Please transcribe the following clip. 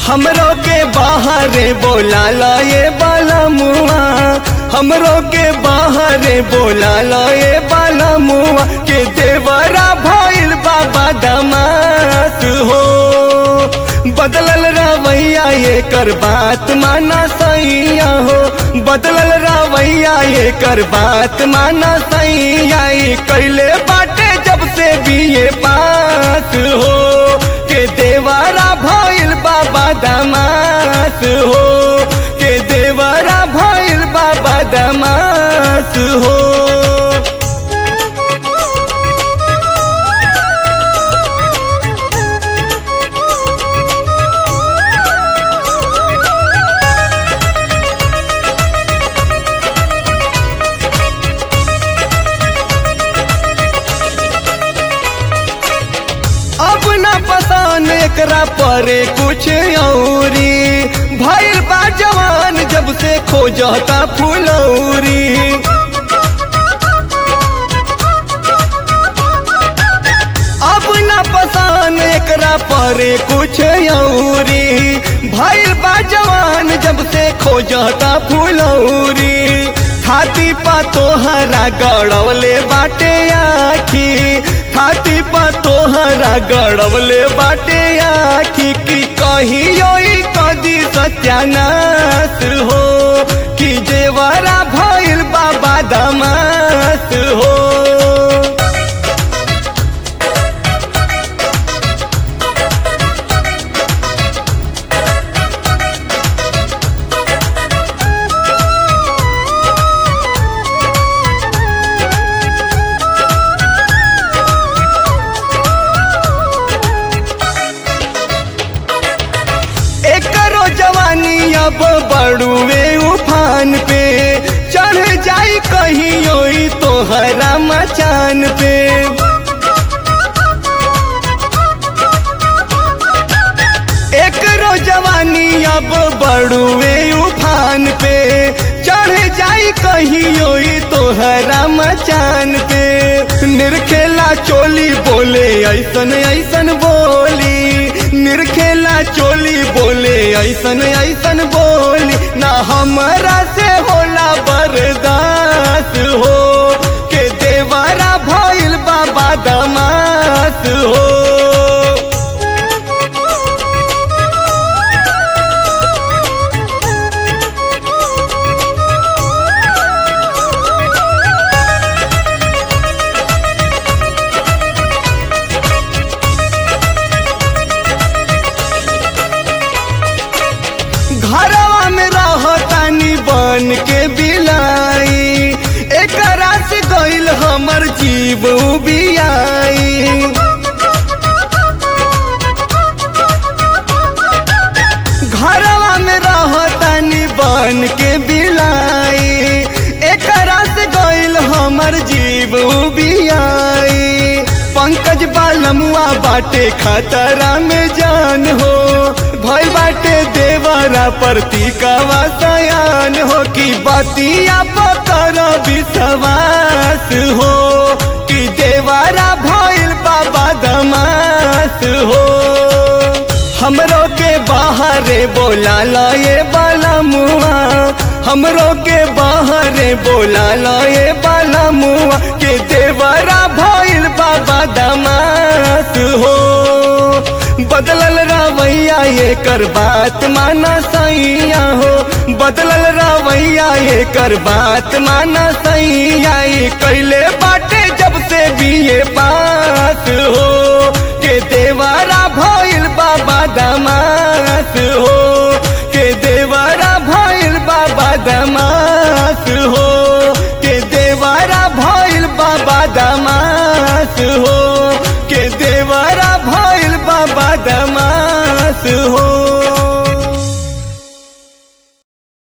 हमरो के बाहरे बोला ला ये बाला मुआ, हमरो के बाहरे बोला ला ये बाला मुआ के देवरा भइल बाबा दमास हो। बदलल रवैया ये कर बात माना सैया हो, बदलल रवैया ये कर बात माना सैया, कैले बाटे जब से बीए पास हो के देवरा भइल बाबा दमास हो, के देवरा भइल बाबा दमास हो। अपना पसंद एकरा परे कुछ औरी, भइल बा जवान जब से खोजता फुलौरी। अपना पसंद एकरा परे कुछ औरी, भइल बा जवान जब से खोजता फुलौरी। छाती पा तोहरा गड़वले बाटे आखी, छाती पा तोहरा गड़वले बाटे आखी की कहियो कदी सत्यानाश हो कि जेवरा भइल बाबा दमास हो। एकरो जवानी अब बड़ुए उफान पे, चढ़ जाई कहियो तोहरा मचान पे। एकरो जवानी अब बड़ुए उफान पे, चढ़ जाई कहियो तोहरा मचान पे। निरखेला चोली बोले ऐसन ऐसन बोली, निरखेला चोली बोले ऐसन ऐसन बोली, ना हमरा से होला बर्दाश्त हो के देवरा भइल बाबा दमास हो। घरवा में रहतानी बन के बिलाई, एकरा से गइल हमर जीव बियाई। घरवा में रहतानी बन के बिलाई, एकरा से गइल हमर जीव बियाई। पंकज बालमुआ बाटे खतरा में जान हो, भइल बाटे देवरा प्रतीकवा सयान हो कि बतिया पकर विश्वास हो कि देवरा भइल बाबा दमास हो। हमरो के बाहरे बोला ला ये बाला मुआ, हमरो के बाहरे बोला ला ये बाला मुआ के देवरा भइल बाबा दमास हो। बदलल रवैया ये कर बात माना सैया हो, बदलल रवैया ये कर बात माना सैया, कैले बाटे जब से बीए पास हो।